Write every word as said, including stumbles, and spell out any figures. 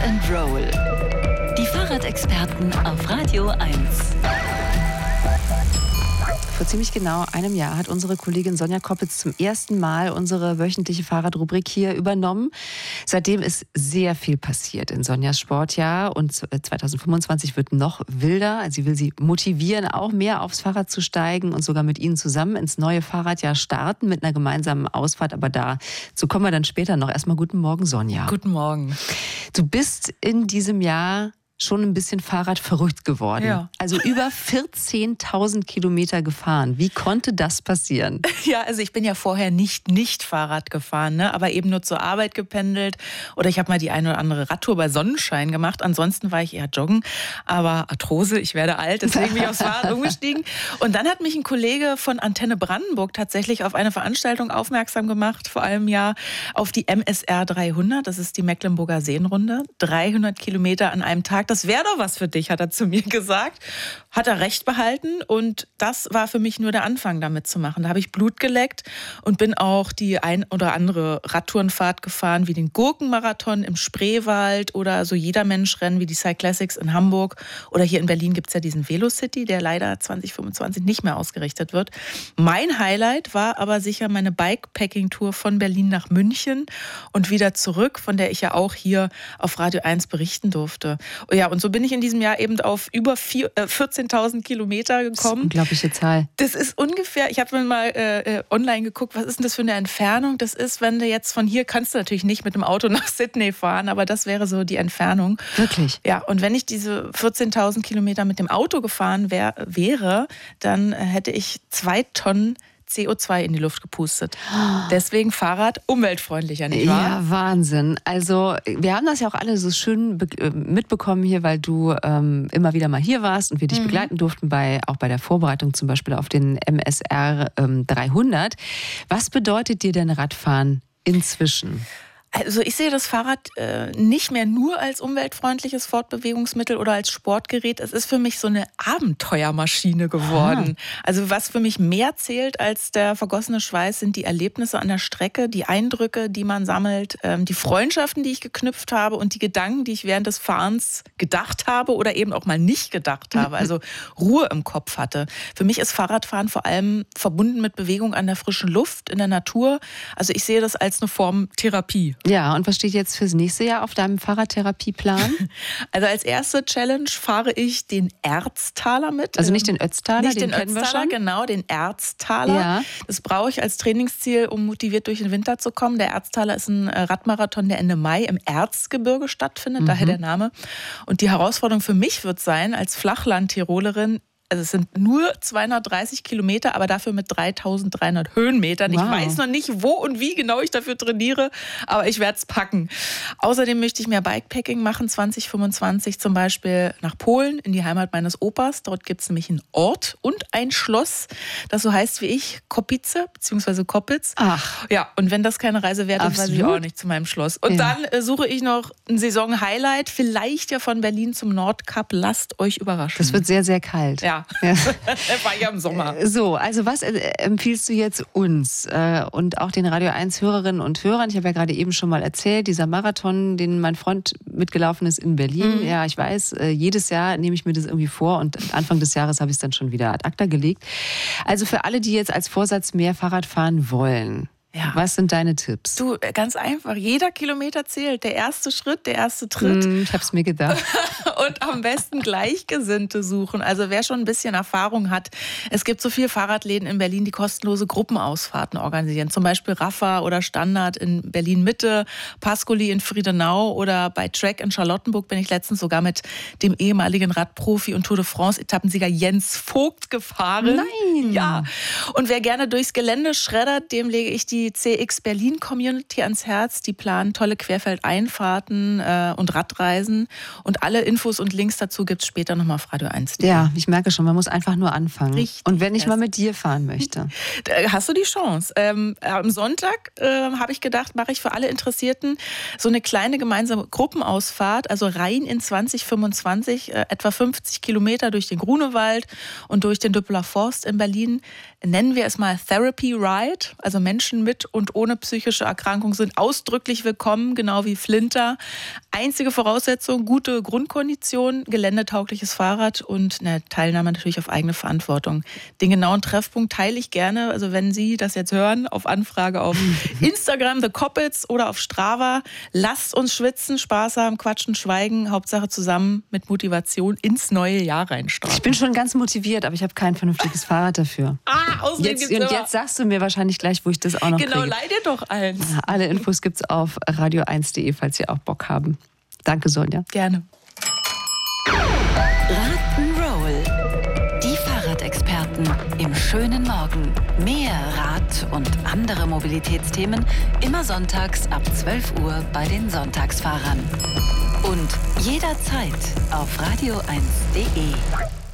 Rock'n'Roll. Die Fahrradexperten auf Radio eins. Vor ziemlich genau einem Jahr hat unsere Kollegin Sonja Koppitz zum ersten Mal unsere wöchentliche Fahrradrubrik hier übernommen. Seitdem ist sehr viel passiert in Sonjas Sportjahr und zwanzig fünfundzwanzig wird noch wilder. Sie will sie motivieren, auch mehr aufs Fahrrad zu steigen und sogar mit ihnen zusammen ins neue Fahrradjahr starten mit einer gemeinsamen Ausfahrt. Aber dazu kommen wir dann später noch. Erstmal guten Morgen, Sonja. Guten Morgen. Du bist in diesem Jahr schon ein bisschen Fahrrad verrückt geworden. Ja. Also über vierzehntausend Kilometer gefahren. Wie konnte das passieren? Ja, also ich bin ja vorher nicht nicht Fahrrad gefahren, ne? Aber eben nur zur Arbeit gependelt. Oder ich habe mal die eine oder andere Radtour bei Sonnenschein gemacht. Ansonsten war ich eher joggen. Aber Arthrose, ich werde alt, deswegen bin ich aufs Fahrrad umgestiegen. Und dann hat mich ein Kollege von Antenne Brandenburg tatsächlich auf eine Veranstaltung aufmerksam gemacht, vor einem Jahr auf die M S R dreihundert. Das ist die Mecklenburger Seenrunde. dreihundert Kilometer an einem Tag. Das wäre doch was für dich, hat er zu mir gesagt. Hat er recht behalten und das war für mich nur der Anfang, damit zu machen. Da habe ich Blut geleckt und bin auch die ein oder andere Radtourenfahrt gefahren, wie den Gurkenmarathon im Spreewald oder so Jedermensch-Rennen wie die Cyclassics in Hamburg. Oder hier in Berlin gibt es ja diesen Velocity, der leider zwanzig fünfundzwanzig nicht mehr ausgerichtet wird. Mein Highlight war aber sicher meine Bikepacking-Tour von Berlin nach München und wieder zurück, von der ich ja auch hier auf Radio eins berichten durfte. Ja, und so bin ich in diesem Jahr eben auf über vierzehntausend Kilometer gekommen. Das ist eine unglaubliche Zahl. Das ist ungefähr, ich habe mir mal äh, online geguckt, was ist denn das für eine Entfernung? Das ist, wenn du jetzt von hier, kannst du natürlich nicht mit dem Auto nach Sydney fahren, aber das wäre so die Entfernung. Wirklich? Ja, und wenn ich diese vierzehntausend Kilometer mit dem Auto gefahren wär, wäre, dann hätte ich zwei Tonnen C O zwei in die Luft gepustet. Deswegen Fahrrad umweltfreundlicher, nicht wahr? Ja, Wahnsinn. Also wir haben das ja auch alle so schön be- mitbekommen hier, weil du ähm, immer wieder mal hier warst und wir dich mhm. begleiten durften, bei, auch bei der Vorbereitung zum Beispiel auf den M S R ähm, dreihundert. Was bedeutet dir denn Radfahren inzwischen? Also ich sehe das Fahrrad äh, nicht mehr nur als umweltfreundliches Fortbewegungsmittel oder als Sportgerät. Es ist für mich so eine Abenteuermaschine geworden. Ah. Also was für mich mehr zählt als der vergossene Schweiß, sind die Erlebnisse an der Strecke, die Eindrücke, die man sammelt, ähm, die Freundschaften, die ich geknüpft habe und die Gedanken, die ich während des Fahrens gedacht habe oder eben auch mal nicht gedacht habe. Also Ruhe im Kopf hatte. Für mich ist Fahrradfahren vor allem verbunden mit Bewegung an der frischen Luft, in der Natur. Also ich sehe das als eine Form Therapie. Ja, und was steht jetzt fürs nächste Jahr auf deinem Fahrradtherapieplan? Also als erste Challenge fahre ich den Erztaler mit. Also nicht den Ötztaler, nicht den, den kennen wir Ötztaler, schon. Genau, den Erztaler. Ja. Das brauche ich als Trainingsziel, um motiviert durch den Winter zu kommen. Der Erztaler ist ein Radmarathon, der Ende Mai im Erzgebirge stattfindet, mhm. daher der Name. Und die Herausforderung für mich wird sein, als Flachland-Tirolerin, also es sind nur zweihundertdreißig Kilometer, aber dafür mit dreitausenddreihundert Höhenmetern. Wow. Ich weiß noch nicht, wo und wie genau ich dafür trainiere, aber ich werde es packen. Außerdem möchte ich mehr Bikepacking machen, zwanzig fünfundzwanzig zum Beispiel nach Polen, in die Heimat meines Opas. Dort gibt es nämlich einen Ort und ein Schloss, das so heißt wie ich, Kopice, beziehungsweise Koppitz. Ach. Ja, und wenn das keine Reise wert ist, weiß ich auch nicht zu meinem Schloss. Und ja. dann äh, suche ich noch ein Saison-Highlight, vielleicht ja von Berlin zum Nordkap. Lasst euch überraschen. Das wird sehr, sehr kalt. Ja. Ja. War ja im Sommer. So, also was empfiehlst du jetzt uns äh, und auch den Radio eins Hörerinnen und Hörern? Ich habe ja gerade eben schon mal erzählt, dieser Marathon, den mein Freund mitgelaufen ist in Berlin. Mhm. Ja, ich weiß, äh, jedes Jahr nehme ich mir das irgendwie vor und Anfang des Jahres habe ich es dann schon wieder ad acta gelegt. Also für alle, die jetzt als Vorsatz mehr Fahrrad fahren wollen, ja. Was sind deine Tipps? Du, ganz einfach. Jeder Kilometer zählt. Der erste Schritt, der erste Tritt. Mm, ich hab's mir gedacht. Und am besten Gleichgesinnte suchen. Also wer schon ein bisschen Erfahrung hat. Es gibt so viele Fahrradläden in Berlin, die kostenlose Gruppenausfahrten organisieren. Zum Beispiel Rafa oder Standard in Berlin-Mitte, Pascoli in Friedenau oder bei Trek in Charlottenburg bin ich letztens sogar mit dem ehemaligen Radprofi und Tour de France-Etappensieger Jens Vogt gefahren. Nein! Ja. Und wer gerne durchs Gelände schreddert, dem lege ich die C X Berlin Community ans Herz. Die planen tolle Querfeldeinfahrten äh, und Radreisen. Und alle Infos und Links dazu gibt es später nochmal auf Radio eins. Ja, ich merke schon, man muss einfach nur anfangen. Richtig. Und wenn ich mal mit dir fahren möchte? Hast du die Chance. Ähm, am Sonntag äh, habe ich gedacht, mache ich für alle Interessierten so eine kleine gemeinsame Gruppenausfahrt, also rein in zwanzig fünfundzwanzig, äh, etwa fünfzig Kilometer durch den Grunewald und durch den Düppeler Forst in Berlin. nennen wir es mal Therapy Ride. Also Menschen mit und ohne psychische Erkrankung sind ausdrücklich willkommen, genau wie Flinter. Einzige Voraussetzung, gute Grundkondition, geländetaugliches Fahrrad und eine Teilnahme natürlich auf eigene Verantwortung. Den genauen Treffpunkt teile ich gerne, also wenn Sie das jetzt hören, auf Anfrage auf Instagram, The Coppitz oder auf Strava. Lasst uns schwitzen, Spaß haben, quatschen, schweigen, Hauptsache zusammen mit Motivation ins neue Jahr reinstarten. Ich bin schon ganz motiviert, aber ich habe kein vernünftiges Fahrrad dafür. Ah, Ausreden jetzt, gibt's und immer. jetzt sagst du mir wahrscheinlich gleich, wo ich das auch noch Genau, kriege. leih dir doch eins. Ja, alle Infos gibt's auf radio eins punkt de, falls Sie auch Bock haben. Danke, Sonja. Gerne. Rock'n'Roll. Die Fahrradexperten im schönen Morgen. Mehr Rad und andere Mobilitätsthemen immer sonntags ab zwölf Uhr bei den Sonntagsfahrern. Und jederzeit auf radio eins punkt de.